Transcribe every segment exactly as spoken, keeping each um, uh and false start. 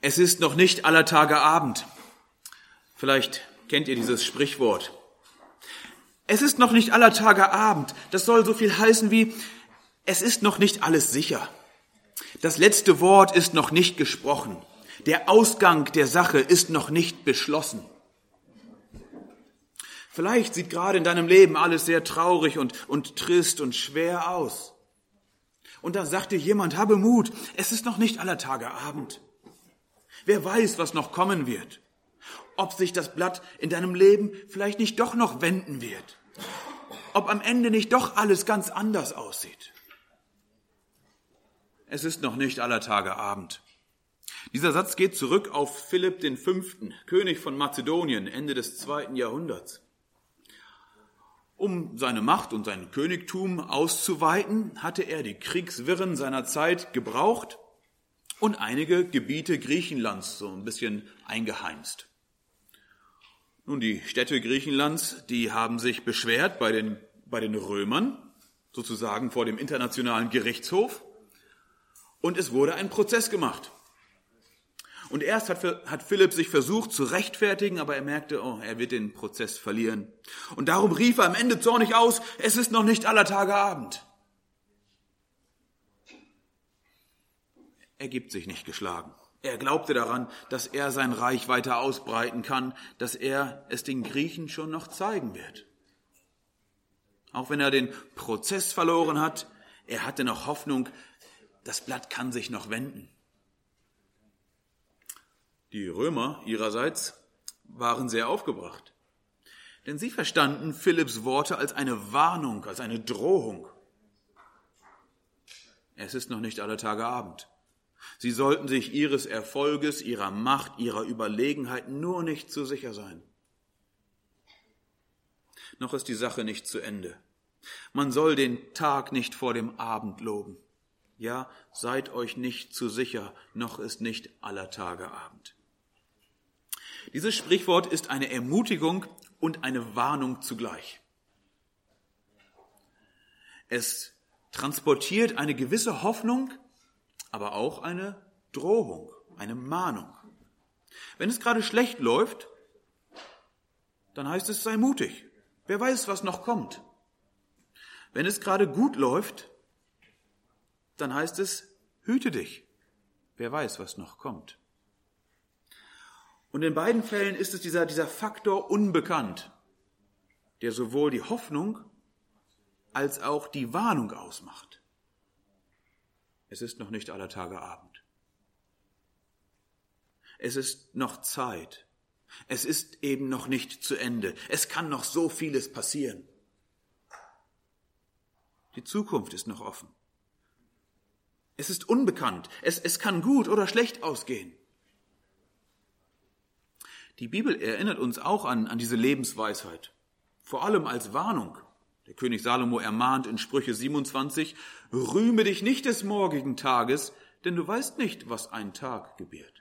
Es ist noch nicht aller Tage Abend. Vielleicht kennt ihr dieses Sprichwort. Es ist noch nicht aller Tage Abend. Das soll so viel heißen wie, es ist noch nicht alles sicher. Das letzte Wort ist noch nicht gesprochen. Der Ausgang der Sache ist noch nicht beschlossen. Vielleicht sieht gerade in deinem Leben alles sehr traurig und, und trist und schwer aus. Und da sagt dir jemand, habe Mut, es ist noch nicht aller Tage Abend. Wer weiß, was noch kommen wird. Ob sich das Blatt in deinem Leben vielleicht nicht doch noch wenden wird. Ob am Ende nicht doch alles ganz anders aussieht. Es ist noch nicht aller Tage Abend. Dieser Satz geht zurück auf Philipp den Fünften, König von Mazedonien, Ende des zweiten Jahrhunderts. Um seine Macht und sein Königtum auszuweiten, hatte er die Kriegswirren seiner Zeit gebraucht und einige Gebiete Griechenlands so ein bisschen eingeheimst. Nun, die Städte Griechenlands, die haben sich beschwert bei den, bei den Römern, sozusagen vor dem internationalen Gerichtshof, und es wurde ein Prozess gemacht. Und erst hat, hat Philipp sich versucht zu rechtfertigen, aber er merkte, oh, er wird den Prozess verlieren. Und darum rief er am Ende zornig aus, es ist noch nicht aller Tage Abend. Er gibt sich nicht geschlagen. Er glaubte daran, dass er sein Reich weiter ausbreiten kann, dass er es den Griechen schon noch zeigen wird. Auch wenn er den Prozess verloren hat, er hatte noch Hoffnung, das Blatt kann sich noch wenden. Die Römer ihrerseits waren sehr aufgebracht, denn sie verstanden Philipps Worte als eine Warnung, als eine Drohung. Es ist noch nicht aller Tage Abend. Sie sollten sich ihres Erfolges, ihrer Macht, ihrer Überlegenheit nur nicht zu sicher sein. Noch ist die Sache nicht zu Ende. Man soll den Tag nicht vor dem Abend loben. Ja, seid euch nicht zu sicher, noch ist nicht aller Tage Abend. Dieses Sprichwort ist eine Ermutigung und eine Warnung zugleich. Es transportiert eine gewisse Hoffnung, aber auch eine Drohung, eine Mahnung. Wenn es gerade schlecht läuft, dann heißt es, sei mutig. Wer weiß, was noch kommt. Wenn es gerade gut läuft, dann heißt es, hüte dich. Wer weiß, was noch kommt. Und in beiden Fällen ist es dieser, dieser Faktor unbekannt, der sowohl die Hoffnung als auch die Warnung ausmacht. Es ist noch nicht aller Tage Abend. Es ist noch Zeit. Es ist eben noch nicht zu Ende. Es kann noch so vieles passieren. Die Zukunft ist noch offen. Es ist unbekannt. Es, es kann gut oder schlecht ausgehen. Die Bibel erinnert uns auch an, an diese Lebensweisheit, vor allem als Warnung. Der König Salomo ermahnt in Sprüche siebenundzwanzig, rühme dich nicht des morgigen Tages, denn du weißt nicht, was ein Tag gebiert.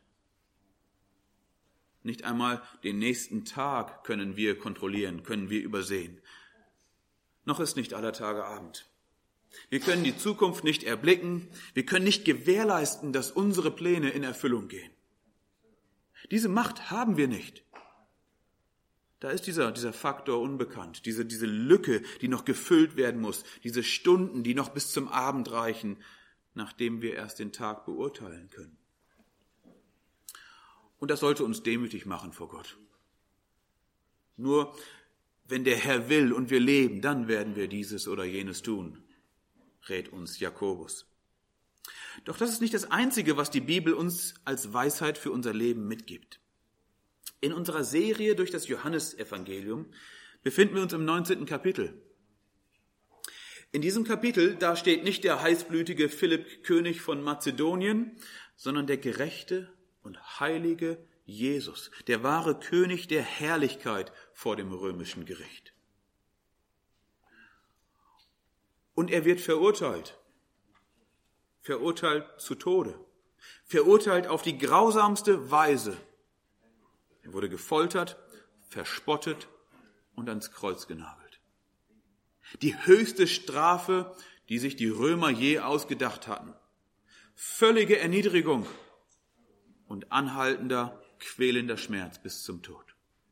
Nicht einmal den nächsten Tag können wir kontrollieren, können wir übersehen. Noch ist nicht aller Tage Abend. Wir können die Zukunft nicht erblicken, wir können nicht gewährleisten, dass unsere Pläne in Erfüllung gehen. Diese Macht haben wir nicht. Da ist dieser, dieser Faktor unbekannt, diese, diese Lücke, die noch gefüllt werden muss, diese Stunden, die noch bis zum Abend reichen, nachdem wir erst den Tag beurteilen können. Und das sollte uns demütig machen vor Gott. Nur wenn der Herr will und wir leben, dann werden wir dieses oder jenes tun, rät uns Jakobus. Doch das ist nicht das Einzige, was die Bibel uns als Weisheit für unser Leben mitgibt. In unserer Serie durch das Johannesevangelium befinden wir uns im neunzehnten Kapitel. In diesem Kapitel, da steht nicht der heißblütige Philipp, König von Mazedonien, sondern der gerechte und heilige Jesus, der wahre König der Herrlichkeit vor dem römischen Gericht. Und er wird verurteilt. Verurteilt zu Tode. Verurteilt auf die grausamste Weise. Er wurde gefoltert, verspottet und ans Kreuz genagelt. Die höchste Strafe, die sich die Römer je ausgedacht hatten. Völlige Erniedrigung. und anhaltender, quälender Schmerz bis zum Tod.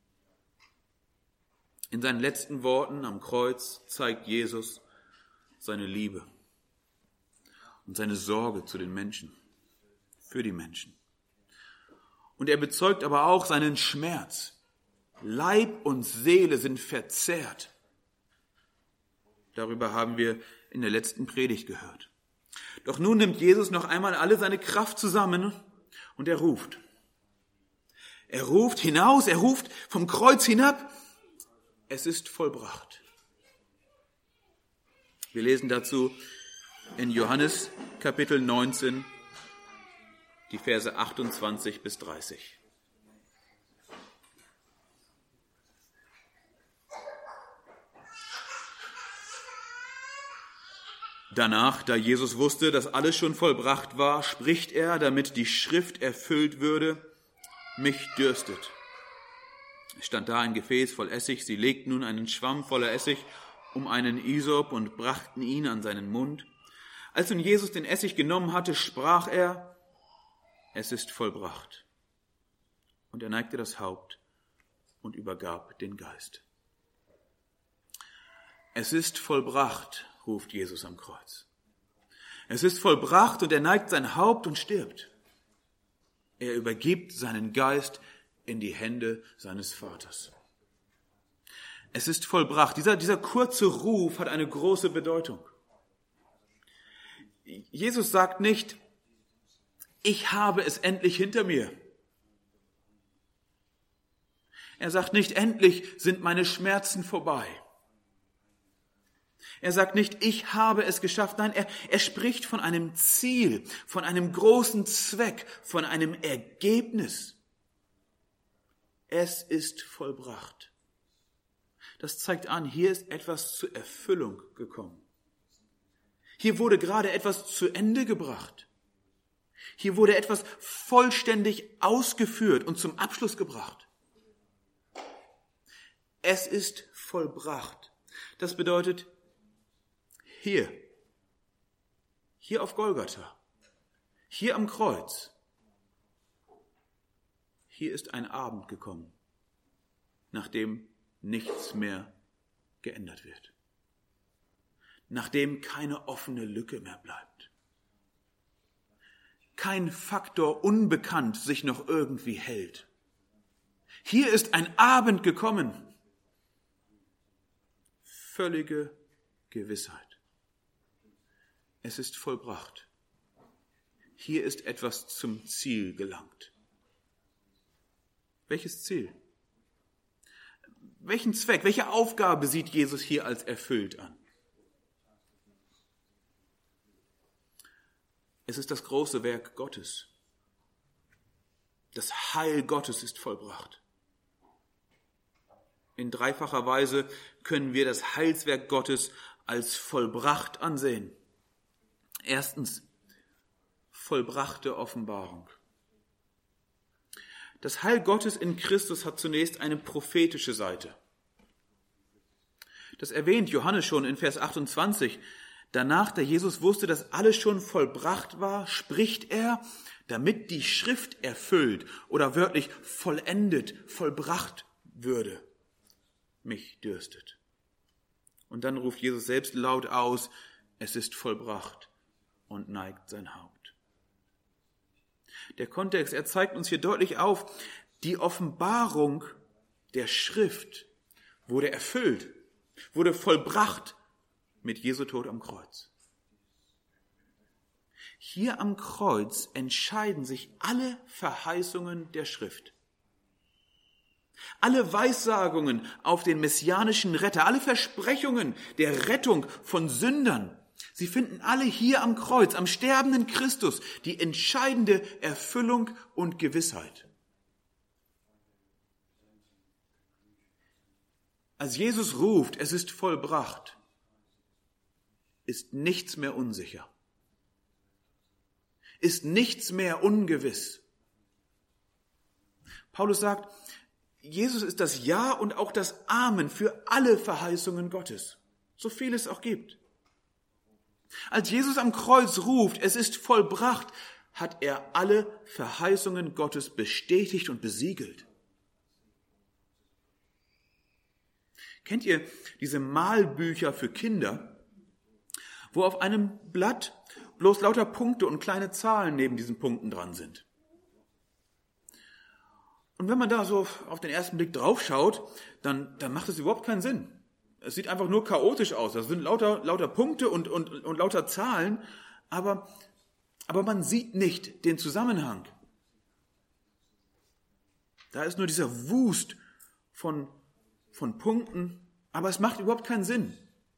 In seinen letzten Worten am Kreuz zeigt Jesus seine Liebe und seine Sorge zu den Menschen, für die Menschen. Und er bezeugt aber auch seinen Schmerz. Leib und Seele sind verzehrt. Darüber haben wir in der letzten Predigt gehört. Doch nun nimmt Jesus noch einmal alle seine Kraft zusammen und er ruft. Er ruft hinaus, er ruft vom Kreuz hinab. Es ist vollbracht. Wir lesen dazu in Johannes Kapitel neunzehn, die Verse achtundzwanzig bis dreißig. Danach, da Jesus wusste, dass alles schon vollbracht war, spricht er, damit die Schrift erfüllt würde, mich dürstet. Es stand da ein Gefäß voll Essig, sie legten nun einen Schwamm voller Essig um einen Isop und brachten ihn an seinen Mund. Als nun Jesus den Essig genommen hatte, sprach er, es ist vollbracht. Und er neigte das Haupt und übergab den Geist. Es ist vollbracht, ruft Jesus am Kreuz. Es ist vollbracht und er neigt sein Haupt und stirbt. Er übergibt seinen Geist in die Hände seines Vaters. Es ist vollbracht. Dieser, dieser kurze Ruf hat eine große Bedeutung. Jesus sagt nicht, ich habe es endlich hinter mir. Er sagt nicht, endlich sind meine Schmerzen vorbei. Er sagt nicht, ich habe es geschafft. Nein, er, er spricht von einem Ziel, von einem großen Zweck, von einem Ergebnis. Es ist vollbracht. Das zeigt an, hier ist etwas zur Erfüllung gekommen. Hier wurde gerade etwas zu Ende gebracht. Hier wurde etwas vollständig ausgeführt und zum Abschluss gebracht. Es ist vollbracht. Das bedeutet, hier, hier auf Golgatha, hier am Kreuz, hier ist ein Abend gekommen, nachdem nichts mehr geändert wird, nachdem keine offene Lücke mehr bleibt, kein Faktor unbekannt sich noch irgendwie hält. Hier ist ein Abend gekommen, völlige Gewissheit. Es ist vollbracht. Hier ist etwas zum Ziel gelangt. Welches Ziel? Welchen Zweck, welche Aufgabe sieht Jesus hier als erfüllt an? Es ist das große Werk Gottes. Das Heil Gottes ist vollbracht. In dreifacher Weise können wir das Heilswerk Gottes als vollbracht ansehen. Erstens, vollbrachte Offenbarung. Das Heil Gottes in Christus hat zunächst eine prophetische Seite. Das erwähnt Johannes schon in Vers achtundzwanzig. Danach, da Jesus wusste, dass alles schon vollbracht war, spricht er, damit die Schrift erfüllt oder wörtlich vollendet, vollbracht würde, mich dürstet. Und dann ruft Jesus selbst laut aus, es ist vollbracht, und neigt sein Haupt. Der Kontext, er zeigt uns hier deutlich auf, die Offenbarung der Schrift wurde erfüllt, wurde vollbracht mit Jesu Tod am Kreuz. Hier am Kreuz entscheiden sich alle Verheißungen der Schrift. Alle Weissagungen auf den messianischen Retter, alle Versprechungen der Rettung von Sündern, sie finden alle hier am Kreuz, am sterbenden Christus, die entscheidende Erfüllung und Gewissheit. Als Jesus ruft, es ist vollbracht, ist nichts mehr unsicher, ist nichts mehr ungewiss. Paulus sagt, Jesus ist das Ja und auch das Amen für alle Verheißungen Gottes, so viel es auch gibt. Als Jesus am Kreuz ruft, es ist vollbracht, hat er alle Verheißungen Gottes bestätigt und besiegelt. Kennt ihr diese Malbücher für Kinder, wo auf einem Blatt bloß lauter Punkte und kleine Zahlen neben diesen Punkten dran sind? Und wenn man da so auf den ersten Blick drauf schaut, dann, dann macht es überhaupt keinen Sinn. Es sieht einfach nur chaotisch aus. Das sind lauter, lauter Punkte und, und, und lauter Zahlen, aber, aber man sieht nicht den Zusammenhang. Da ist nur dieser Wust von, von Punkten, aber es macht überhaupt keinen Sinn.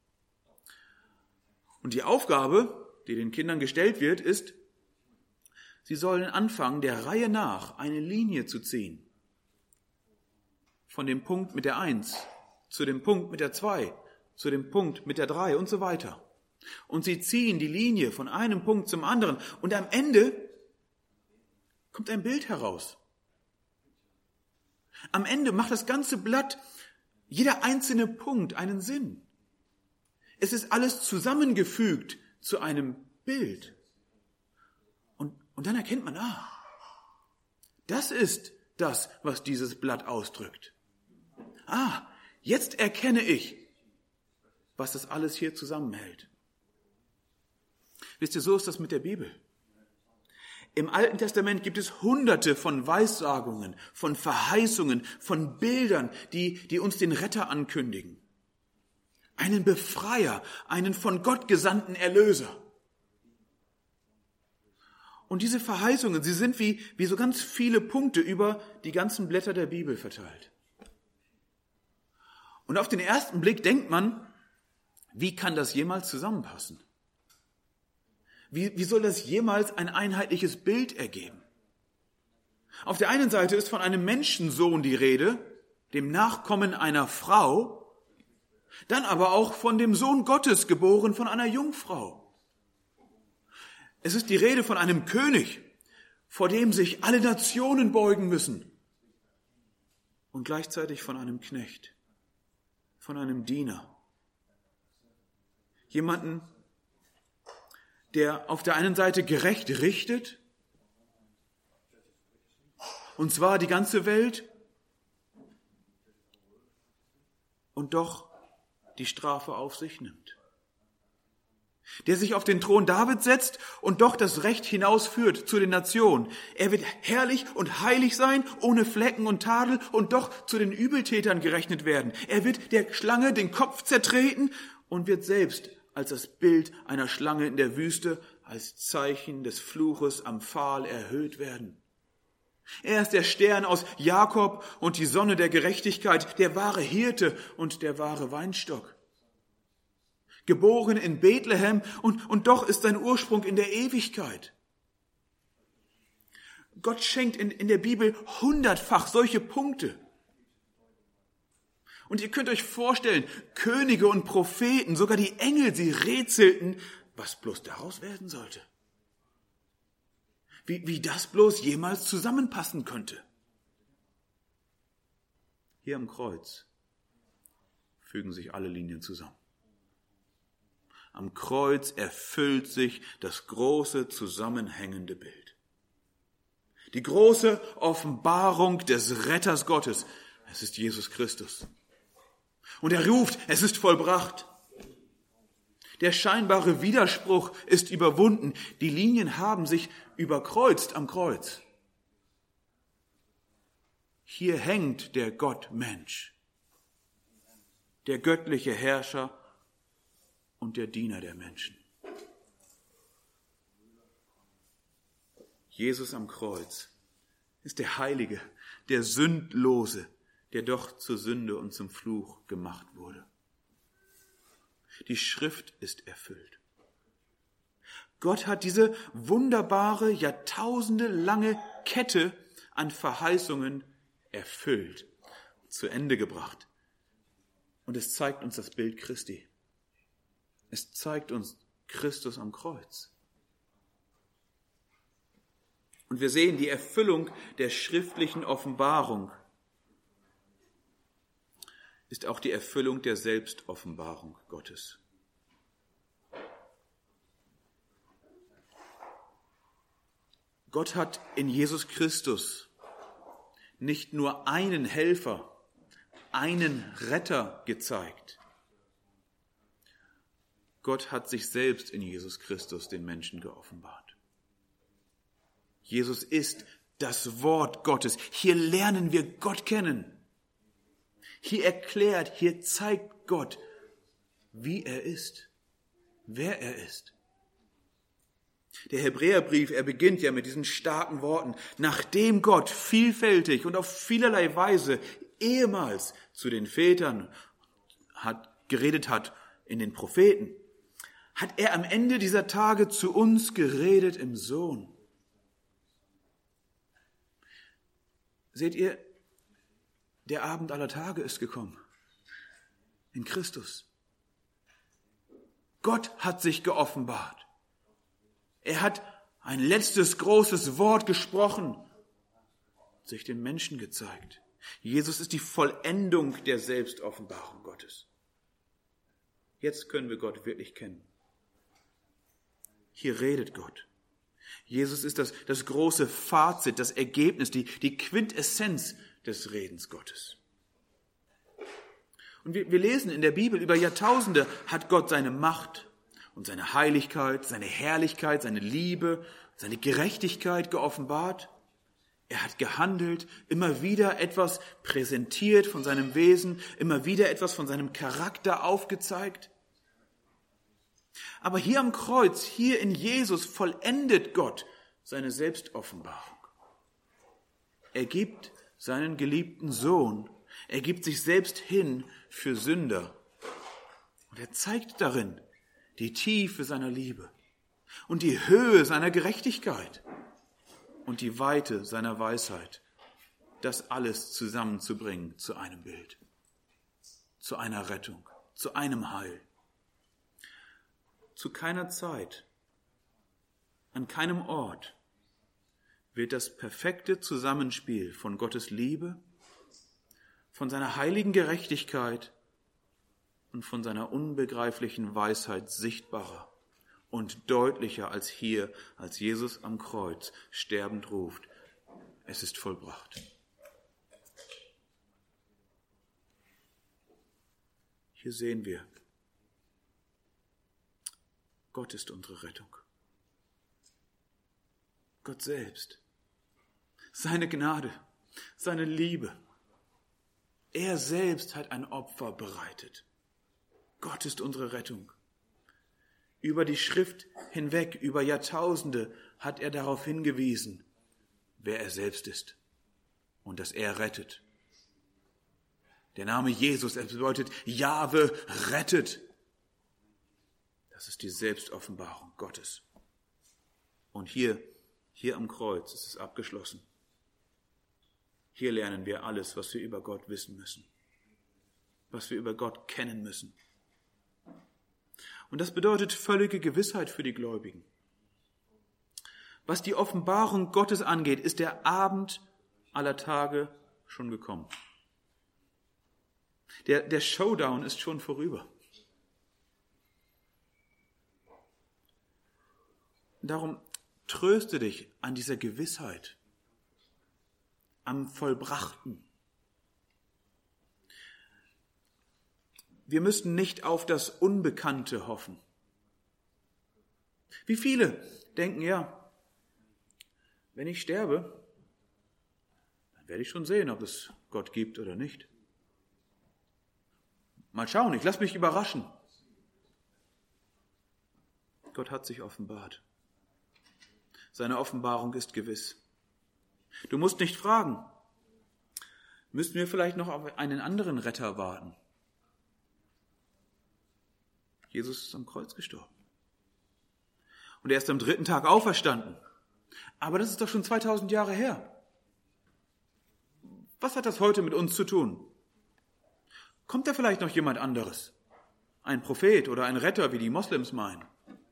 Und die Aufgabe, die den Kindern gestellt wird, ist, sie sollen anfangen, der Reihe nach eine Linie zu ziehen. Von dem Punkt mit der Eins zu dem Punkt mit der Zwei, zu dem Punkt mit der Drei und so weiter. Und sie ziehen die Linie von einem Punkt zum anderen und am Ende kommt ein Bild heraus. Am Ende macht das ganze Blatt, jeder einzelne Punkt einen Sinn. Es ist alles zusammengefügt zu einem Bild. Und, und dann erkennt man, ah, das ist das, was dieses Blatt ausdrückt. Ah, jetzt erkenne ich, was das alles hier zusammenhält. Wisst ihr, so ist das mit der Bibel. Im Alten Testament gibt es hunderte von Weissagungen, von Verheißungen, von Bildern, die, die uns den Retter ankündigen. Einen Befreier, einen von Gott gesandten Erlöser. Und diese Verheißungen, sie sind wie, wie so ganz viele Punkte über die ganzen Blätter der Bibel verteilt. Und auf den ersten Blick denkt man, wie kann das jemals zusammenpassen? Wie, wie soll das jemals ein einheitliches Bild ergeben? Auf der einen Seite ist von einem Menschensohn die Rede, dem Nachkommen einer Frau, dann aber auch von dem Sohn Gottes, geboren von einer Jungfrau. Es ist die Rede von einem König, vor dem sich alle Nationen beugen müssen, und gleichzeitig von einem Knecht, von einem Diener. Jemanden, der auf der einen Seite gerecht richtet, und zwar die ganze Welt, und doch die Strafe auf sich nimmt. Der sich auf den Thron Davids setzt und doch das Recht hinausführt zu den Nationen. Er wird herrlich und heilig sein, ohne Flecken und Tadel, und doch zu den Übeltätern gerechnet werden. Er wird der Schlange den Kopf zertreten und wird selbst als das Bild einer Schlange in der Wüste, als Zeichen des Fluches am Pfahl erhöht werden. Er ist der Stern aus Jakob und die Sonne der Gerechtigkeit, der wahre Hirte und der wahre Weinstock. Geboren in Bethlehem und, und doch ist sein Ursprung in der Ewigkeit. Gott schenkt in, in der Bibel hundertfach solche Punkte. Und ihr könnt euch vorstellen, Könige und Propheten, sogar die Engel, sie rätselten, was bloß daraus werden sollte. Wie, wie das bloß jemals zusammenpassen könnte. Hier am Kreuz fügen sich alle Linien zusammen. Am Kreuz erfüllt sich das große zusammenhängende Bild. Die große Offenbarung des Retters Gottes. Es ist Jesus Christus. Und er ruft, es ist vollbracht. Der scheinbare Widerspruch ist überwunden. Die Linien haben sich überkreuzt am Kreuz. Hier hängt der Gott-Mensch, der göttliche Herrscher und der Diener der Menschen. Jesus am Kreuz ist der Heilige, der Sündlose, der doch zur Sünde und zum Fluch gemacht wurde. Die Schrift ist erfüllt. Gott hat diese wunderbare, jahrtausendelange Kette an Verheißungen erfüllt, zu Ende gebracht. Und es zeigt uns das Bild Christi. Es zeigt uns Christus am Kreuz. Und wir sehen die Erfüllung der schriftlichen Offenbarung ist auch die Erfüllung der Selbstoffenbarung Gottes. Gott hat in Jesus Christus nicht nur einen Helfer, einen Retter gezeigt. Gott hat sich selbst in Jesus Christus den Menschen geoffenbart. Jesus ist das Wort Gottes. Hier lernen wir Gott kennen. Hier erklärt, hier zeigt Gott, wie er ist, wer er ist. Der Hebräerbrief, er beginnt ja mit diesen starken Worten. Nachdem Gott vielfältig und auf vielerlei Weise ehemals zu den Vätern hat, geredet hat in den Propheten, hat er am Ende dieser Tage zu uns geredet im Sohn. Seht ihr, der Abend aller Tage ist gekommen. In Christus. Gott hat sich geoffenbart. Er hat ein letztes großes Wort gesprochen, sich den Menschen gezeigt. Jesus ist die Vollendung der Selbstoffenbarung Gottes. Jetzt können wir Gott wirklich kennen. Hier redet Gott. Jesus ist das, das große Fazit, das Ergebnis, die, die Quintessenz des Redens Gottes. Und wir, wir lesen in der Bibel, über Jahrtausende hat Gott seine Macht und seine Heiligkeit, seine Herrlichkeit, seine Liebe, seine Gerechtigkeit geoffenbart. Er hat gehandelt, immer wieder etwas präsentiert von seinem Wesen, immer wieder etwas von seinem Charakter aufgezeigt. Aber hier am Kreuz, hier in Jesus, vollendet Gott seine Selbstoffenbarung. Er gibt seinen geliebten Sohn, er gibt sich selbst hin für Sünder. Und er zeigt darin die Tiefe seiner Liebe und die Höhe seiner Gerechtigkeit und die Weite seiner Weisheit, das alles zusammenzubringen zu einem Bild, zu einer Rettung, zu einem Heil. Zu keiner Zeit, an keinem Ort wird das perfekte Zusammenspiel von Gottes Liebe, von seiner heiligen Gerechtigkeit und von seiner unbegreiflichen Weisheit sichtbarer und deutlicher als hier, als Jesus am Kreuz sterbend ruft: Es ist vollbracht. Hier sehen wir, Gott ist unsere Rettung. Gott selbst. Seine Gnade, seine Liebe. Er selbst hat ein Opfer bereitet. Gott ist unsere Rettung. Über die Schrift hinweg, über Jahrtausende hat er darauf hingewiesen, wer er selbst ist und dass er rettet. Der Name Jesus, er bedeutet Jahwe rettet. Das ist die Selbstoffenbarung Gottes. Und hier, hier am Kreuz ist es abgeschlossen. Hier lernen wir alles, was wir über Gott wissen müssen, was wir über Gott kennen müssen. Und das bedeutet völlige Gewissheit für die Gläubigen. Was die Offenbarung Gottes angeht, ist der Abend aller Tage schon gekommen. Der, der Showdown ist schon vorüber. Darum tröste dich an dieser Gewissheit, am Vollbrachten. Wir müssen nicht auf das Unbekannte hoffen. Wie viele denken, ja, wenn ich sterbe, dann werde ich schon sehen, ob es Gott gibt oder nicht. Mal schauen, ich lasse mich überraschen. Gott hat sich offenbart. Seine Offenbarung ist gewiss. Du musst nicht fragen, müssten wir vielleicht noch auf einen anderen Retter warten? Jesus ist am Kreuz gestorben. Und er ist am dritten Tag auferstanden. Aber das ist doch schon zweitausend Jahre her. Was hat das heute mit uns zu tun? Kommt da vielleicht noch jemand anderes? Ein Prophet oder ein Retter, wie die Moslems meinen?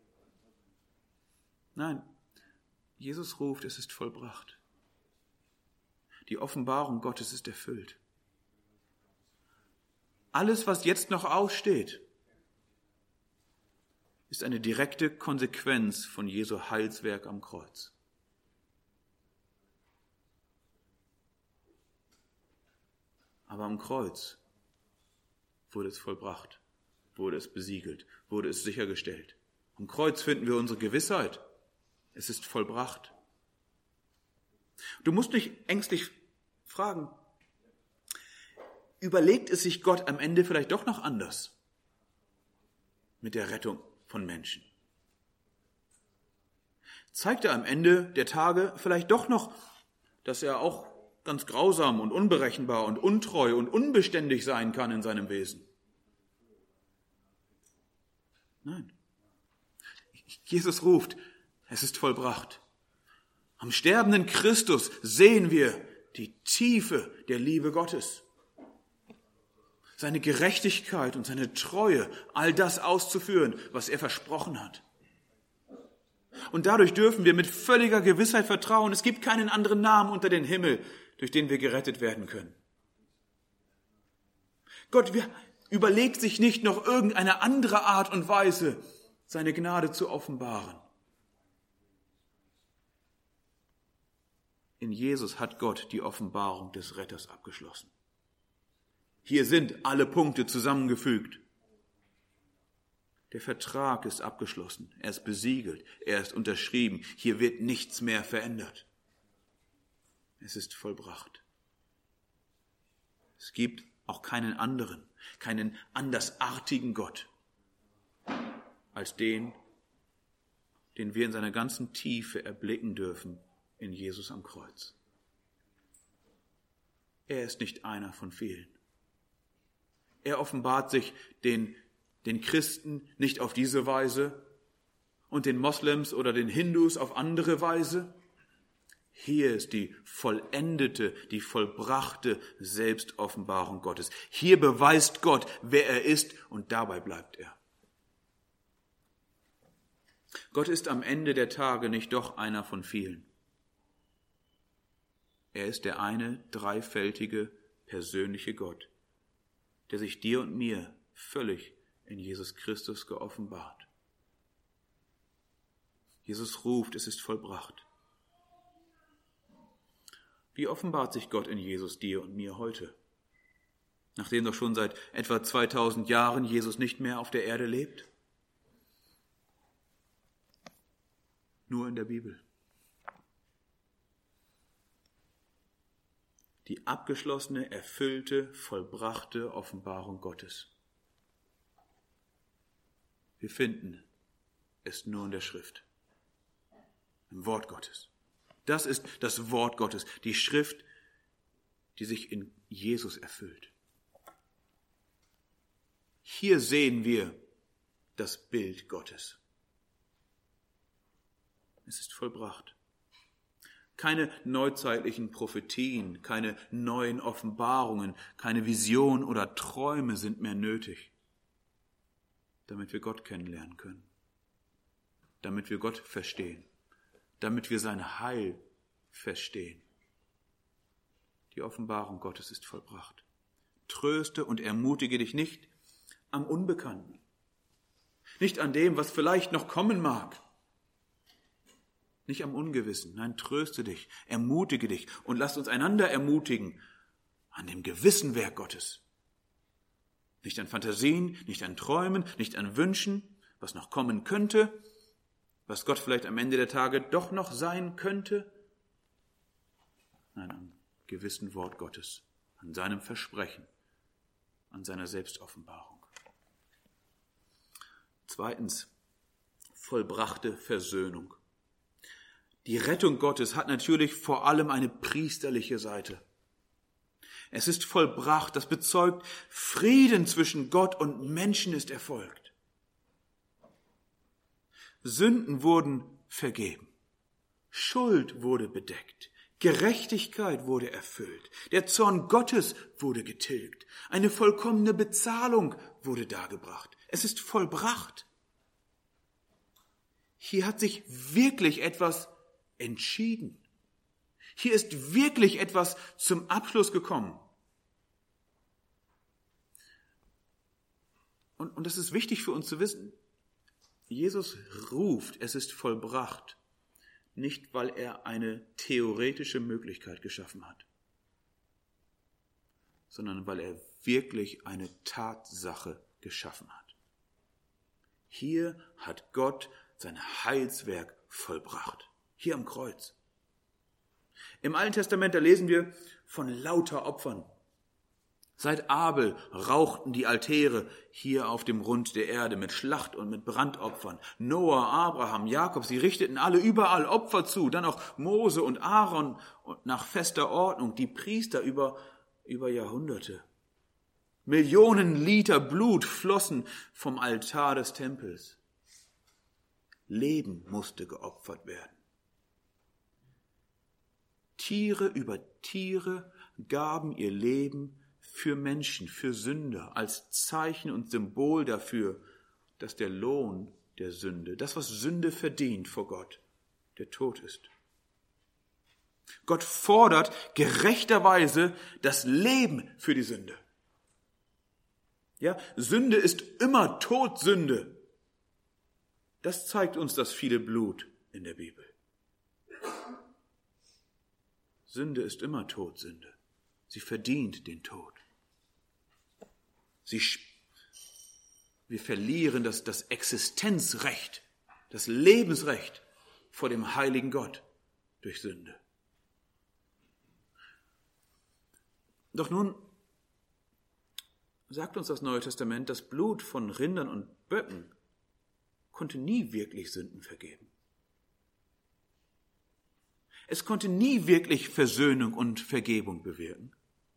Nein. Jesus ruft, es ist vollbracht. Die Offenbarung Gottes ist erfüllt. Alles, was jetzt noch aussteht, ist eine direkte Konsequenz von Jesu Heilswerk am Kreuz. Aber am Kreuz wurde es vollbracht, wurde es besiegelt, wurde es sichergestellt. Am Kreuz finden wir unsere Gewissheit. Es ist vollbracht. Du musst nicht ängstlich fragen, überlegt es sich Gott am Ende vielleicht doch noch anders mit der Rettung von Menschen? Zeigt er am Ende der Tage vielleicht doch noch, dass er auch ganz grausam und unberechenbar und untreu und unbeständig sein kann in seinem Wesen? Nein. Jesus ruft, es ist vollbracht. Am sterbenden Christus sehen wir die Tiefe der Liebe Gottes. Seine Gerechtigkeit und seine Treue, all das auszuführen, was er versprochen hat. Und dadurch dürfen wir mit völliger Gewissheit vertrauen, es gibt keinen anderen Namen unter den Himmel, durch den wir gerettet werden können. Gott überlegt sich nicht noch irgendeine andere Art und Weise, seine Gnade zu offenbaren. In Jesus hat Gott die Offenbarung des Retters abgeschlossen. Hier sind alle Punkte zusammengefügt. Der Vertrag ist abgeschlossen, er ist besiegelt, er ist unterschrieben. Hier wird nichts mehr verändert. Es ist vollbracht. Es gibt auch keinen anderen, keinen andersartigen Gott als den, den wir in seiner ganzen Tiefe erblicken dürfen in Jesus am Kreuz. Er ist nicht einer von vielen. Er offenbart sich den, den Christen nicht auf diese Weise und den Moslems oder den Hindus auf andere Weise. Hier ist die vollendete, die vollbrachte Selbstoffenbarung Gottes. Hier beweist Gott, wer er ist, und dabei bleibt er. Gott ist am Ende der Tage nicht doch einer von vielen. Er ist der eine dreifältige, persönliche Gott, der sich dir und mir völlig in Jesus Christus geoffenbart. Jesus ruft, es ist vollbracht. Wie offenbart sich Gott in Jesus dir und mir heute? Nachdem doch schon seit etwa zweitausend Jahren Jesus nicht mehr auf der Erde lebt? Nur in der Bibel. Die abgeschlossene, erfüllte, vollbrachte Offenbarung Gottes. Wir finden es nur in der Schrift, im Wort Gottes. Das ist das Wort Gottes, die Schrift, die sich in Jesus erfüllt. Hier sehen wir das Bild Gottes. Es ist vollbracht. Keine neuzeitlichen Prophetien, keine neuen Offenbarungen, keine Visionen oder Träume sind mehr nötig, damit wir Gott kennenlernen können, damit wir Gott verstehen, damit wir sein Heil verstehen. Die Offenbarung Gottes ist vollbracht. Tröste und ermutige dich nicht am Unbekannten, nicht an dem, was vielleicht noch kommen mag, nicht am Ungewissen. Nein, tröste dich, ermutige dich und lasst uns einander ermutigen an dem gewissen Werk Gottes. Nicht an Fantasien, nicht an Träumen, nicht an Wünschen, was noch kommen könnte, was Gott vielleicht am Ende der Tage doch noch sein könnte. Nein, am gewissen Wort Gottes, an seinem Versprechen, an seiner Selbstoffenbarung. Zweitens, vollbrachte Versöhnung. Die Rettung Gottes hat natürlich vor allem eine priesterliche Seite. Es ist vollbracht, das bezeugt, Frieden zwischen Gott und Menschen ist erfolgt. Sünden wurden vergeben, Schuld wurde bedeckt, Gerechtigkeit wurde erfüllt, der Zorn Gottes wurde getilgt, eine vollkommene Bezahlung wurde dargebracht. Es ist vollbracht. Hier hat sich wirklich etwas entschieden. Hier ist wirklich etwas zum Abschluss gekommen. Und, und das ist wichtig für uns zu wissen. Jesus ruft, es ist vollbracht, nicht weil er eine theoretische Möglichkeit geschaffen hat, sondern weil er wirklich eine Tatsache geschaffen hat. Hier hat Gott sein Heilswerk vollbracht. Hier am Kreuz. Im Alten Testament, da lesen wir von lauter Opfern. Seit Abel rauchten die Altäre hier auf dem Rund der Erde mit Schlacht- und mit Brandopfern. Noah, Abraham, Jakob, sie richteten alle überall Opfer zu. Dann auch Mose und Aaron und nach fester Ordnung, die Priester über, über Jahrhunderte. Millionen Liter Blut flossen vom Altar des Tempels. Leben musste geopfert werden. Tiere über Tiere gaben ihr Leben für Menschen, für Sünder, als Zeichen und Symbol dafür, dass der Lohn der Sünde, das, was Sünde verdient vor Gott, der Tod ist. Gott fordert gerechterweise das Leben für die Sünde. Ja, Sünde ist immer Todsünde. Das zeigt uns das viele Blut in der Bibel. Sünde ist immer Todsünde. Sie verdient den Tod. Sie, wir verlieren das, das Existenzrecht, das Lebensrecht vor dem heiligen Gott durch Sünde. Doch nun sagt uns das Neue Testament, das Blut von Rindern und Böcken konnte nie wirklich Sünden vergeben. Es konnte nie wirklich Versöhnung und Vergebung bewirken.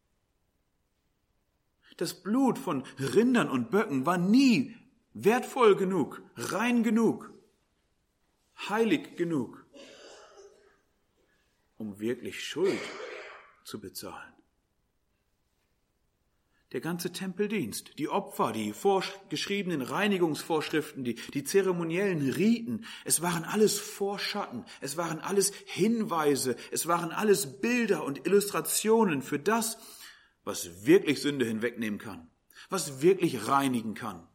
Das Blut von Rindern und Böcken war nie wertvoll genug, rein genug, heilig genug, um wirklich Schuld zu bezahlen. Der ganze Tempeldienst, die Opfer, die vorgeschriebenen Reinigungsvorschriften, die, die zeremoniellen Riten, es waren alles Vorschatten, es waren alles Hinweise, es waren alles Bilder und Illustrationen für das, was wirklich Sünde hinwegnehmen kann, was wirklich reinigen kann.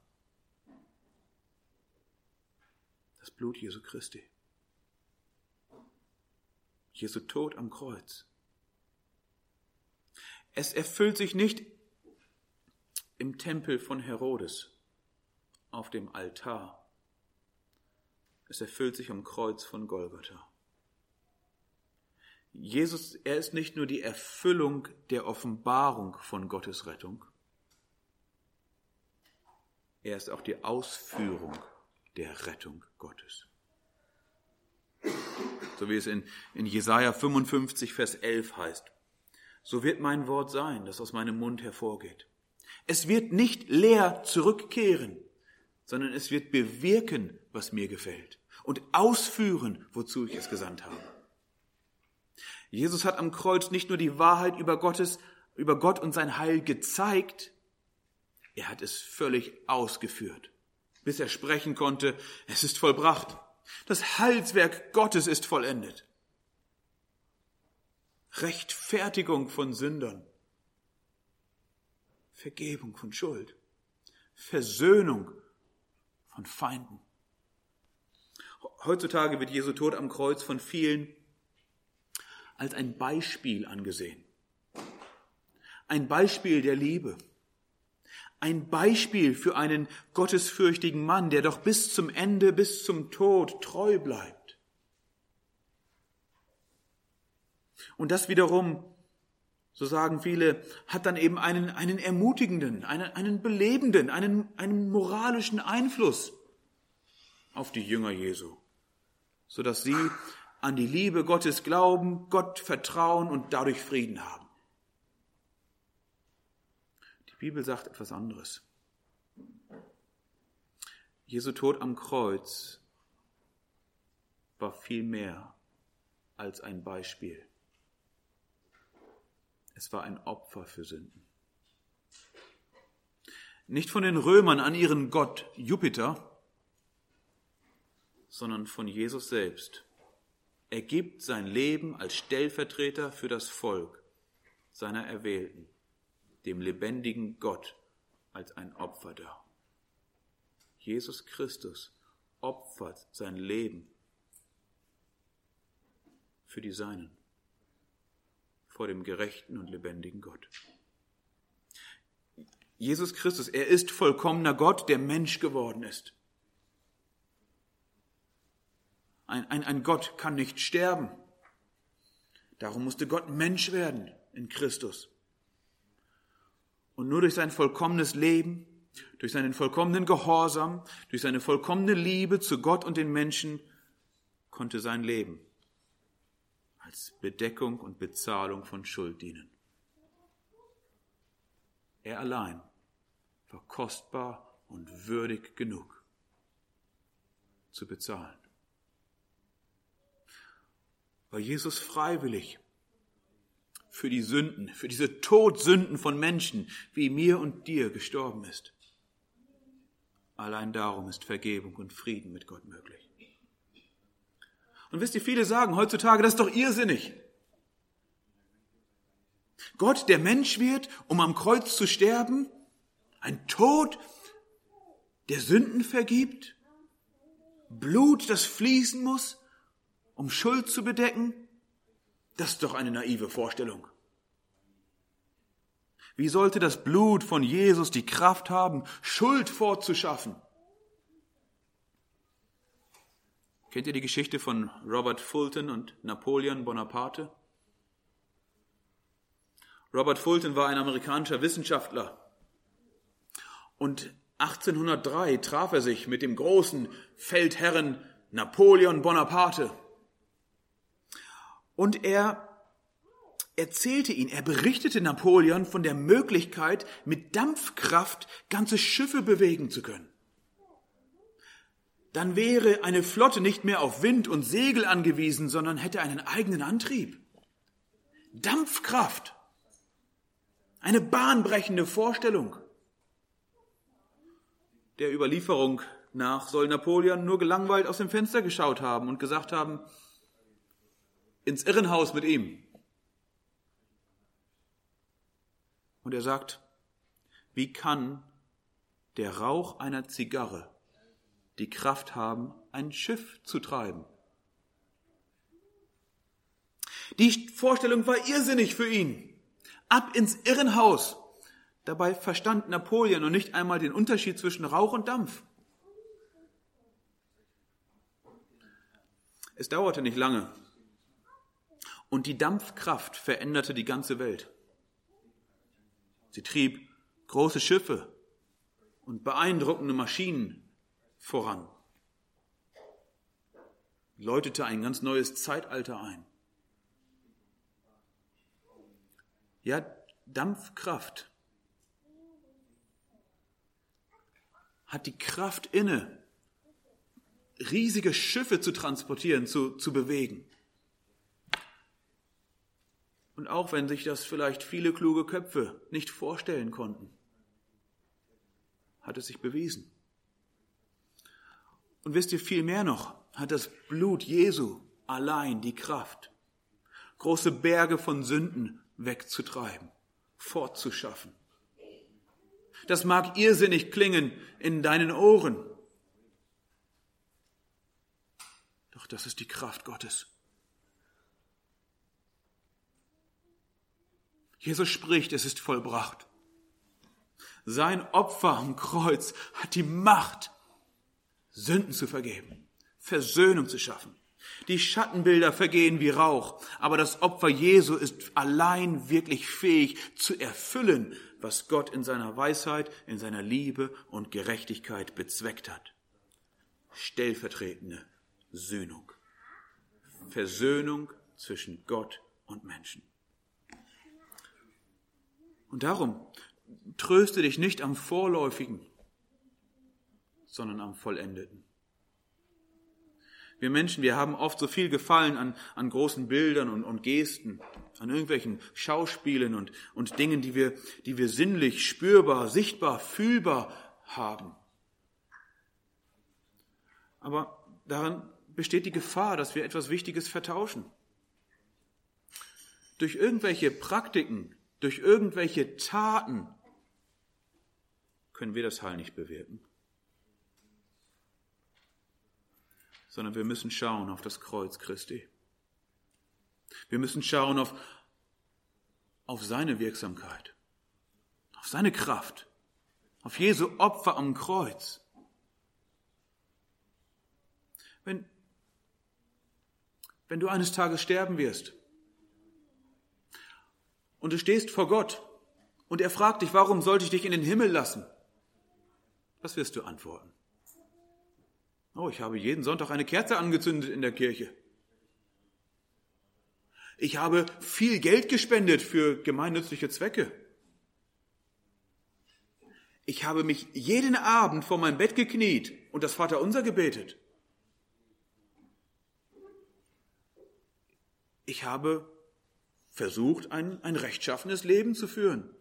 Das Blut Jesu Christi. Jesu Tod am Kreuz. Es erfüllt sich nicht im Tempel von Herodes, auf dem Altar. Es erfüllt sich am Kreuz von Golgatha. Jesus, er ist nicht nur die Erfüllung der Offenbarung von Gottes Rettung, er ist auch die Ausführung der Rettung Gottes. So wie es in, in Jesaja fünfundfünfzig, Vers elf heißt. So wird mein Wort sein, das aus meinem Mund hervorgeht. Es wird nicht leer zurückkehren, sondern es wird bewirken, was mir gefällt und ausführen, wozu ich es gesandt habe. Jesus hat am Kreuz nicht nur die Wahrheit über Gottes, über Gott und sein Heil gezeigt, er hat es völlig ausgeführt, bis er sprechen konnte, es ist vollbracht. Das Heilswerk Gottes ist vollendet. Rechtfertigung von Sündern. Vergebung von Schuld, Versöhnung von Feinden. Heutzutage wird Jesu Tod am Kreuz von vielen als ein Beispiel angesehen. Ein Beispiel der Liebe. Ein Beispiel für einen gottesfürchtigen Mann, der doch bis zum Ende, bis zum Tod treu bleibt. Und das wiederum, so sagen viele, hat dann eben einen, einen ermutigenden, einen, einen belebenden, einen, einen moralischen Einfluss auf die Jünger Jesu, sodass sie an die Liebe Gottes glauben, Gott vertrauen und dadurch Frieden haben. Die Bibel sagt etwas anderes. Jesu Tod am Kreuz war viel mehr als ein Beispiel. Es war ein Opfer für Sünden. Nicht von den Römern an ihren Gott Jupiter, sondern von Jesus selbst. Er gibt sein Leben als Stellvertreter für das Volk seiner Erwählten, dem lebendigen Gott, als ein Opfer dar. Jesus Christus opfert sein Leben für die Seinen vor dem gerechten und lebendigen Gott. Jesus Christus, er ist vollkommener Gott, der Mensch geworden ist. Ein, ein, ein Gott kann nicht sterben. Darum musste Gott Mensch werden in Christus. Und nur durch sein vollkommenes Leben, durch seinen vollkommenen Gehorsam, durch seine vollkommene Liebe zu Gott und den Menschen konnte sein Leben als Bedeckung und Bezahlung von Schuld dienen. Er allein war kostbar und würdig genug zu bezahlen. Weil Jesus freiwillig für die Sünden, für diese Todsünden von Menschen wie mir und dir gestorben ist. Allein darum ist Vergebung und Frieden mit Gott möglich. Und wisst ihr, viele sagen heutzutage, das ist doch irrsinnig. Gott, der Mensch wird, um am Kreuz zu sterben, ein Tod, der Sünden vergibt, Blut, das fließen muss, um Schuld zu bedecken, das ist doch eine naive Vorstellung. Wie sollte das Blut von Jesus die Kraft haben, Schuld fortzuschaffen? Kennt ihr die Geschichte von Robert Fulton und Napoleon Bonaparte? Robert Fulton war ein amerikanischer Wissenschaftler und achtzehnhundertdrei traf er sich mit dem großen Feldherren Napoleon Bonaparte. Und er erzählte ihn, er berichtete Napoleon von der Möglichkeit, mit Dampfkraft ganze Schiffe bewegen zu können. Dann wäre eine Flotte nicht mehr auf Wind und Segel angewiesen, sondern hätte einen eigenen Antrieb. Dampfkraft. Eine bahnbrechende Vorstellung. Der Überlieferung nach soll Napoleon nur gelangweilt aus dem Fenster geschaut haben und gesagt haben, ins Irrenhaus mit ihm. Und er sagt, wie kann der Rauch einer Zigarre die Kraft haben, ein Schiff zu treiben? Die Vorstellung war irrsinnig für ihn. Ab ins Irrenhaus. Dabei verstand Napoleon noch nicht einmal den Unterschied zwischen Rauch und Dampf. Es dauerte nicht lange. Und die Dampfkraft veränderte die ganze Welt. Sie trieb große Schiffe und beeindruckende Maschinen voran. Läutete ein ganz neues Zeitalter ein. Ja, Dampfkraft hat die Kraft inne, riesige Schiffe zu transportieren, zu, zu bewegen. Und auch wenn sich das vielleicht viele kluge Köpfe nicht vorstellen konnten, hat es sich bewiesen. Und wisst ihr, viel mehr noch, hat das Blut Jesu allein die Kraft, große Berge von Sünden wegzutreiben, fortzuschaffen. Das mag irrsinnig klingen in deinen Ohren, doch das ist die Kraft Gottes. Jesus spricht, es ist vollbracht. Sein Opfer am Kreuz hat die Macht, Sünden zu vergeben, Versöhnung zu schaffen. Die Schattenbilder vergehen wie Rauch, aber das Opfer Jesu ist allein wirklich fähig zu erfüllen, was Gott in seiner Weisheit, in seiner Liebe und Gerechtigkeit bezweckt hat. Stellvertretende Sühnung. Versöhnung zwischen Gott und Menschen. Und darum tröste dich nicht am Vorläufigen, sondern am Vollendeten. Wir Menschen, wir haben oft so viel Gefallen an, an großen Bildern und, und Gesten, an irgendwelchen Schauspielen und, und Dingen, die wir, die wir sinnlich, spürbar, sichtbar, fühlbar haben. Aber daran besteht die Gefahr, dass wir etwas Wichtiges vertauschen. Durch irgendwelche Praktiken, durch irgendwelche Taten können wir das Heil nicht bewirken. Sondern wir müssen schauen auf das Kreuz Christi. Wir müssen schauen auf, auf seine Wirksamkeit, auf seine Kraft, auf Jesu Opfer am Kreuz. Wenn, wenn du eines Tages sterben wirst und du stehst vor Gott und er fragt dich, warum sollte ich dich in den Himmel lassen? Was wirst du antworten? Oh, ich habe jeden Sonntag eine Kerze angezündet in der Kirche. Ich habe viel Geld gespendet für gemeinnützliche Zwecke. Ich habe mich jeden Abend vor mein Bett gekniet und das Vaterunser gebetet. Ich habe versucht, ein, ein rechtschaffenes Leben zu führen.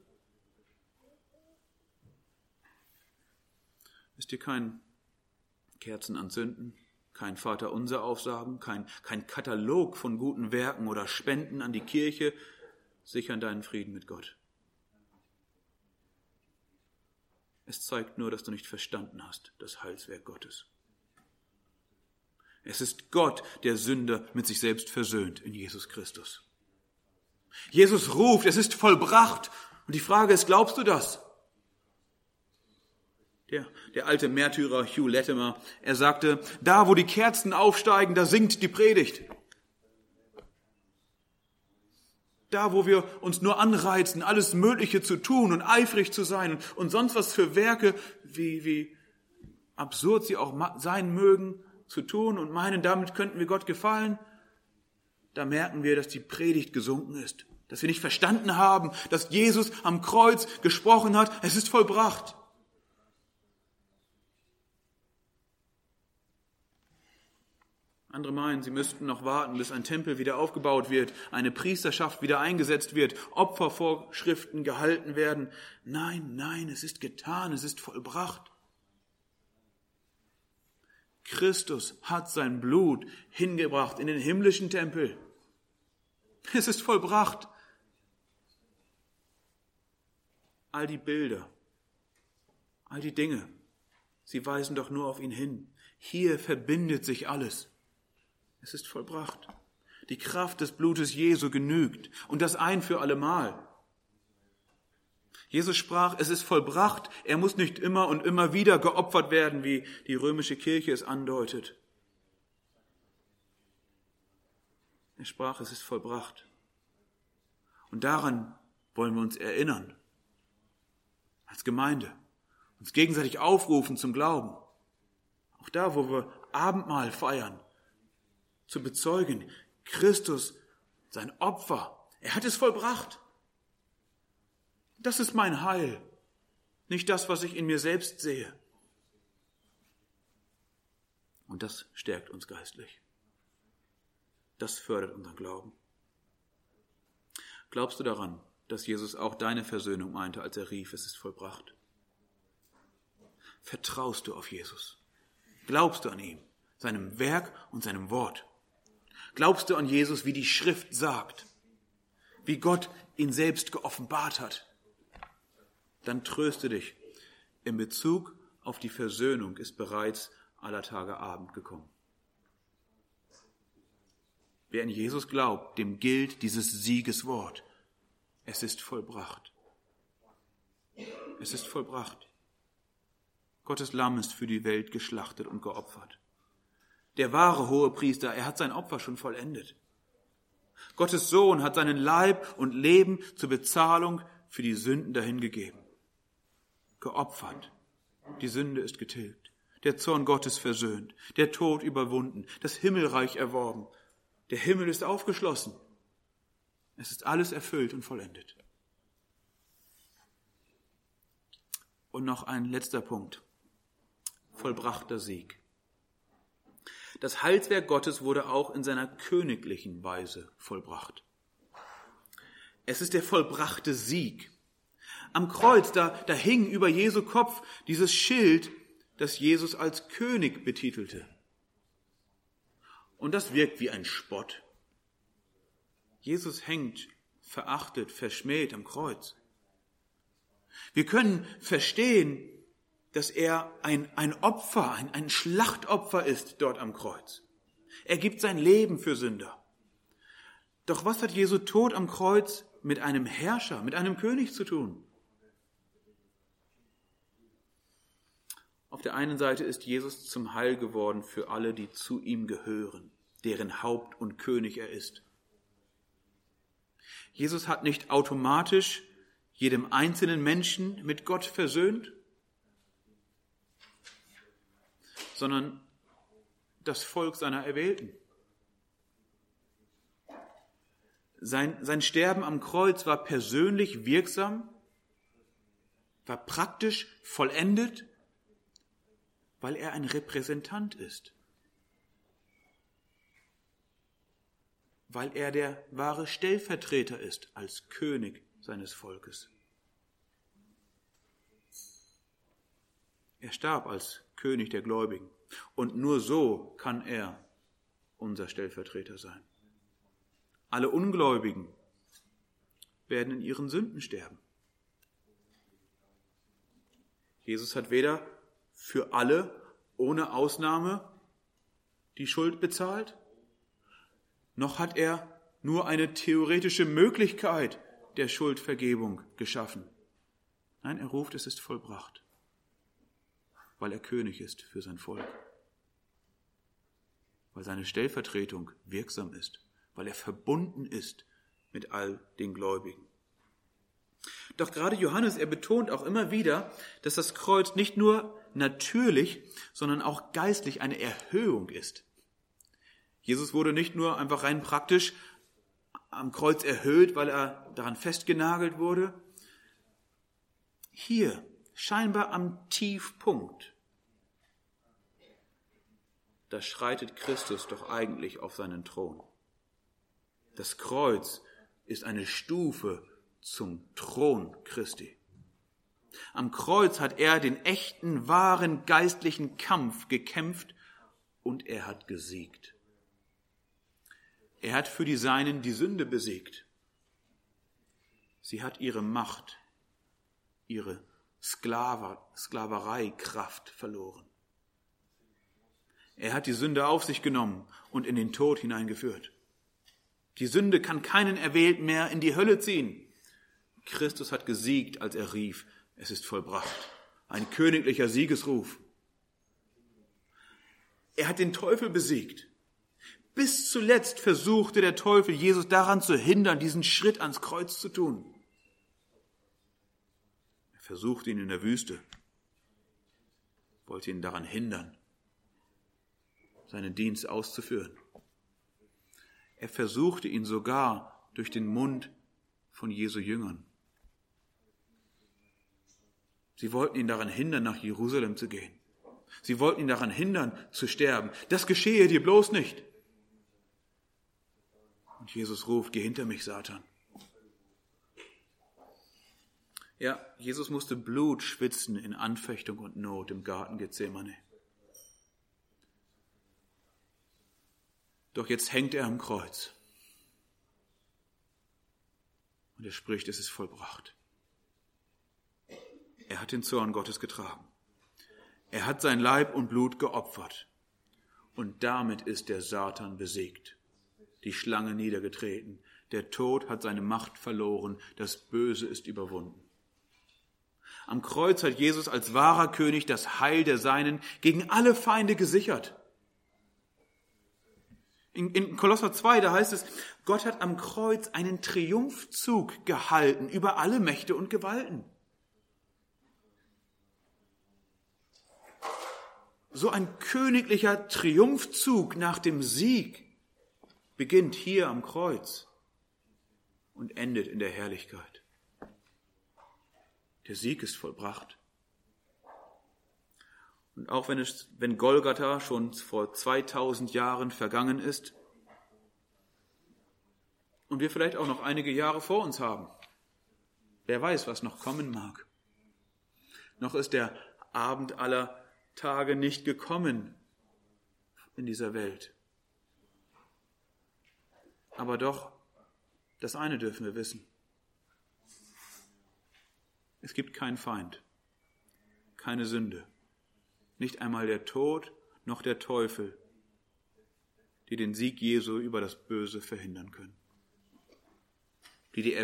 Ist dir kein Kerzen anzünden, kein Vaterunser aufsagen, kein, kein Katalog von guten Werken oder Spenden an die Kirche sichern deinen Frieden mit Gott. Es zeigt nur, dass du nicht verstanden hast, das Heilswerk Gottes. Es ist Gott, der Sünder mit sich selbst versöhnt in Jesus Christus. Jesus ruft, es ist vollbracht. Und die Frage ist, glaubst du das? Der, der alte Märtyrer Hugh Latimer, er sagte, da wo die Kerzen aufsteigen, da singt die Predigt. Da wo wir uns nur anreizen, alles Mögliche zu tun und eifrig zu sein und sonst was für Werke, wie, wie absurd sie auch sein mögen, zu tun und meinen, damit könnten wir Gott gefallen, da merken wir, dass die Predigt gesunken ist, dass wir nicht verstanden haben, dass Jesus am Kreuz gesprochen hat, es ist vollbracht. Andere meinen, sie müssten noch warten, bis ein Tempel wieder aufgebaut wird, eine Priesterschaft wieder eingesetzt wird, Opfervorschriften gehalten werden. Nein, nein, es ist getan, es ist vollbracht. Christus hat sein Blut hingebracht in den himmlischen Tempel. Es ist vollbracht. All die Bilder, all die Dinge, sie weisen doch nur auf ihn hin. Hier verbindet sich alles. Es ist vollbracht. Die Kraft des Blutes Jesu genügt und das ein für allemal. Jesus sprach, es ist vollbracht, er muss nicht immer und immer wieder geopfert werden, wie die römische Kirche es andeutet. Er sprach, es ist vollbracht. Und daran wollen wir uns erinnern, als Gemeinde, uns gegenseitig aufrufen zum Glauben. Auch da, wo wir Abendmahl feiern, zu bezeugen, Christus, sein Opfer, er hat es vollbracht. Das ist mein Heil, nicht das, was ich in mir selbst sehe. Und das stärkt uns geistlich. Das fördert unseren Glauben. Glaubst du daran, dass Jesus auch deine Versöhnung meinte, als er rief, es ist vollbracht? Vertraust du auf Jesus? Glaubst du an ihn, seinem Werk und seinem Wort? Glaubst du an Jesus, wie die Schrift sagt, wie Gott ihn selbst geoffenbart hat? Dann tröste dich, in Bezug auf die Versöhnung ist bereits aller Tage Abend gekommen. Wer an Jesus glaubt, dem gilt dieses Siegeswort. Es ist vollbracht. Es ist vollbracht. Gottes Lamm ist für die Welt geschlachtet und geopfert. Der wahre Hohepriester, er hat sein Opfer schon vollendet. Gottes Sohn hat seinen Leib und Leben zur Bezahlung für die Sünden dahingegeben. Geopfert. Die Sünde ist getilgt. Der Zorn Gottes versöhnt. Der Tod überwunden. Das Himmelreich erworben. Der Himmel ist aufgeschlossen. Es ist alles erfüllt und vollendet. Und noch ein letzter Punkt. Vollbrachter Sieg. Das Heilswerk Gottes wurde auch in seiner königlichen Weise vollbracht. Es ist der vollbrachte Sieg. Am Kreuz, da, da hing über Jesu Kopf dieses Schild, das Jesus als König betitelte. Und das wirkt wie ein Spott. Jesus hängt verachtet, verschmäht am Kreuz. Wir können verstehen, dass er ein, ein Opfer, ein, ein Schlachtopfer ist dort am Kreuz. Er gibt sein Leben für Sünder. Doch was hat Jesu Tod am Kreuz mit einem Herrscher, mit einem König zu tun? Auf der einen Seite ist Jesus zum Heil geworden für alle, die zu ihm gehören, deren Haupt und König er ist. Jesus hat nicht automatisch jedem einzelnen Menschen mit Gott versöhnt, sondern das Volk seiner Erwählten. Sein, sein Sterben am Kreuz war persönlich wirksam, war praktisch vollendet, weil er ein Repräsentant ist. Weil er der wahre Stellvertreter ist als König seines Volkes. Er starb als König der Gläubigen und nur so kann er unser Stellvertreter sein. Alle Ungläubigen werden in ihren Sünden sterben. Jesus hat weder für alle ohne Ausnahme die Schuld bezahlt, noch hat er nur eine theoretische Möglichkeit der Schuldvergebung geschaffen. Nein, er ruft, es ist vollbracht, weil er König ist für sein Volk, weil seine Stellvertretung wirksam ist, weil er verbunden ist mit all den Gläubigen. Doch gerade Johannes, er betont auch immer wieder, dass das Kreuz nicht nur natürlich, sondern auch geistlich eine Erhöhung ist. Jesus wurde nicht nur einfach rein praktisch am Kreuz erhöht, weil er daran festgenagelt wurde. Hier, scheinbar am Tiefpunkt, da schreitet Christus doch eigentlich auf seinen Thron. Das Kreuz ist eine Stufe zum Thron Christi. Am Kreuz hat er den echten, wahren, geistlichen Kampf gekämpft und er hat gesiegt. Er hat für die Seinen die Sünde besiegt. Sie hat ihre Macht, ihre Sklave, Sklavereikraft verloren. Er hat die Sünde auf sich genommen und in den Tod hineingeführt. Die Sünde kann keinen Erwählten mehr in die Hölle ziehen. Christus hat gesiegt, als er rief, es ist vollbracht. Ein königlicher Siegesruf. Er hat den Teufel besiegt. Bis zuletzt versuchte der Teufel, Jesus daran zu hindern, diesen Schritt ans Kreuz zu tun. Er versuchte ihn in der Wüste, wollte ihn daran hindern, seinen Dienst auszuführen. Er versuchte ihn sogar durch den Mund von Jesu Jüngern. Sie wollten ihn daran hindern, nach Jerusalem zu gehen. Sie wollten ihn daran hindern, zu sterben. Das geschehe dir bloß nicht. Und Jesus ruft, geh hinter mich, Satan. Ja, Jesus musste Blut schwitzen in Anfechtung und Not im Garten Gethsemane. Doch jetzt hängt er am Kreuz. Und er spricht, es ist vollbracht. Er hat den Zorn Gottes getragen. Er hat sein Leib und Blut geopfert. Und damit ist der Satan besiegt. Die Schlange niedergetreten. Der Tod hat seine Macht verloren. Das Böse ist überwunden. Am Kreuz hat Jesus als wahrer König das Heil der Seinen gegen alle Feinde gesichert. In, in Kolosser zwei, da heißt es, Gott hat am Kreuz einen Triumphzug gehalten über alle Mächte und Gewalten. So ein königlicher Triumphzug nach dem Sieg beginnt hier am Kreuz und endet in der Herrlichkeit. Der Sieg ist vollbracht. Und auch wenn es, wenn Golgatha schon vor zweitausend Jahren vergangen ist und wir vielleicht auch noch einige Jahre vor uns haben, wer weiß, was noch kommen mag. Noch ist der Abend aller Tage nicht gekommen in dieser Welt. Aber doch, das eine dürfen wir wissen. Es gibt keinen Feind, keine Sünde, nicht einmal der Tod noch der Teufel, die den Sieg Jesu über das Böse verhindern können, die die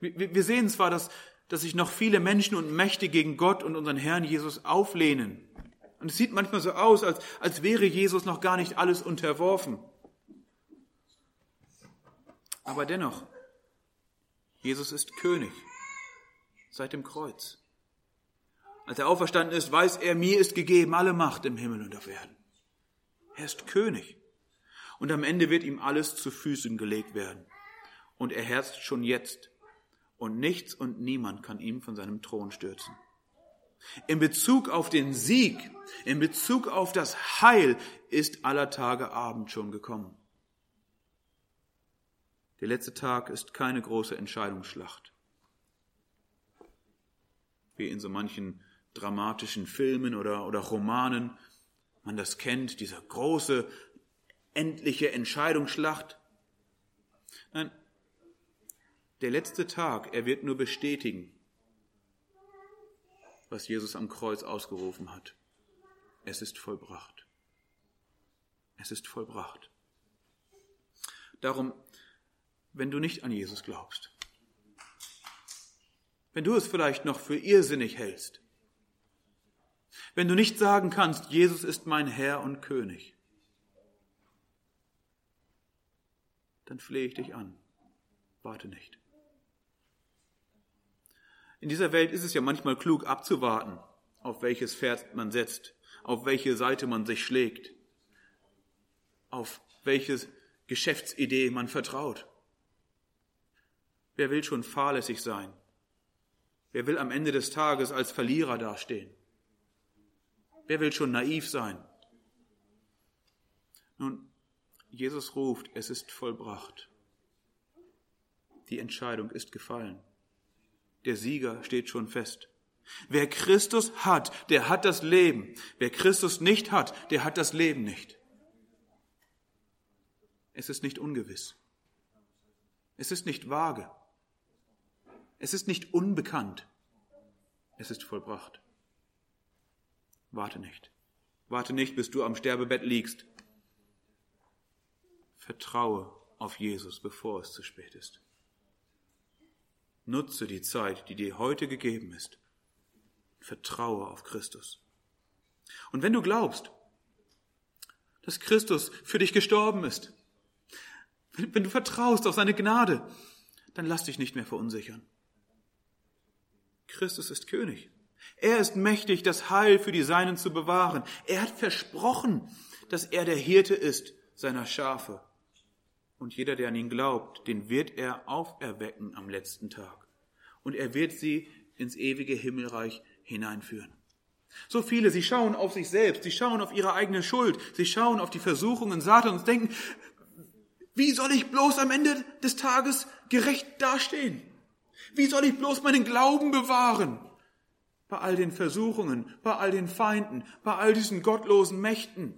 Wir sehen zwar, dass, dass sich noch viele Menschen und Mächte gegen Gott und unseren Herrn Jesus auflehnen. Und es sieht manchmal so aus, als, als wäre Jesus noch gar nicht alles unterworfen. Aber dennoch, Jesus ist König seit dem Kreuz. Als er auferstanden ist, weiß er, mir ist gegeben alle Macht im Himmel und auf Erden. Er ist König. Und am Ende wird ihm alles zu Füßen gelegt werden. Und er herrscht schon jetzt. Und nichts und niemand kann ihn von seinem Thron stürzen. In Bezug auf den Sieg, in Bezug auf das Heil ist aller Tage Abend schon gekommen. Der letzte Tag ist keine große Entscheidungsschlacht, wie in so manchen dramatischen Filmen oder, oder Romanen man das kennt, diese große, endliche Entscheidungsschlacht. Nein, der letzte Tag, er wird nur bestätigen, was Jesus am Kreuz ausgerufen hat. Es ist vollbracht. Es ist vollbracht. Darum, wenn du nicht an Jesus glaubst, wenn du es vielleicht noch für irrsinnig hältst, wenn du nicht sagen kannst, Jesus ist mein Herr und König, dann flehe ich dich an, warte nicht. In dieser Welt ist es ja manchmal klug abzuwarten, auf welches Pferd man setzt, auf welche Seite man sich schlägt, auf welche Geschäftsidee man vertraut. Wer will schon fahrlässig sein? Wer will am Ende des Tages als Verlierer dastehen? Wer will schon naiv sein? Nun, Jesus ruft, es ist vollbracht. Die Entscheidung ist gefallen. Der Sieger steht schon fest. Wer Christus hat, der hat das Leben. Wer Christus nicht hat, der hat das Leben nicht. Es ist nicht ungewiss. Es ist nicht vage. Es ist nicht unbekannt. Es ist vollbracht. Warte nicht. Warte nicht, bis du am Sterbebett liegst. Vertraue auf Jesus, bevor es zu spät ist. Nutze die Zeit, die dir heute gegeben ist. Vertraue auf Christus. Und wenn du glaubst, dass Christus für dich gestorben ist, wenn du vertraust auf seine Gnade, dann lass dich nicht mehr verunsichern. Christus ist König. Er ist mächtig, das Heil für die Seinen zu bewahren. Er hat versprochen, dass er der Hirte ist seiner Schafe. Und jeder, der an ihn glaubt, den wird er auferwecken am letzten Tag. Und er wird sie ins ewige Himmelreich hineinführen. So viele, sie schauen auf sich selbst, sie schauen auf ihre eigene Schuld, sie schauen auf die Versuchungen Satans und denken, wie soll ich bloß am Ende des Tages gerecht dastehen? Wie soll ich bloß meinen Glauben bewahren? Bei all den Versuchungen, bei all den Feinden, bei all diesen gottlosen Mächten.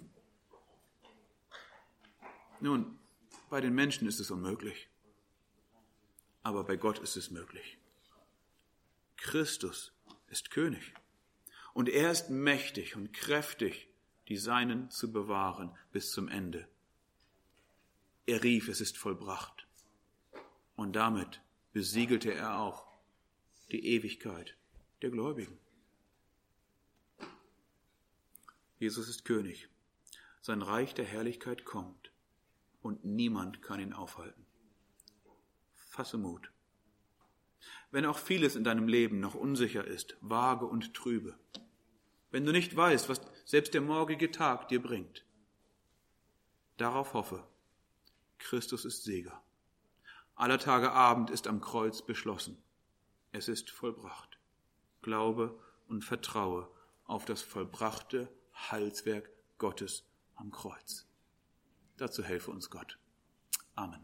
Nun, bei den Menschen ist es unmöglich. Aber bei Gott ist es möglich. Christus ist König. Und er ist mächtig und kräftig, die Seinen zu bewahren bis zum Ende. Er rief, es ist vollbracht. Und damit besiegelte er auch die Ewigkeit der Gläubigen. Jesus ist König. Sein Reich der Herrlichkeit kommt und niemand kann ihn aufhalten. Fasse Mut. Wenn auch vieles in deinem Leben noch unsicher ist, vage und trübe, wenn du nicht weißt, was selbst der morgige Tag dir bringt, darauf hoffe, Christus ist Sieger. Aller Tage Abend ist am Kreuz beschlossen. Es ist vollbracht. Glaube und vertraue auf das vollbrachte Heilswerk Gottes am Kreuz. Dazu helfe uns Gott. Amen.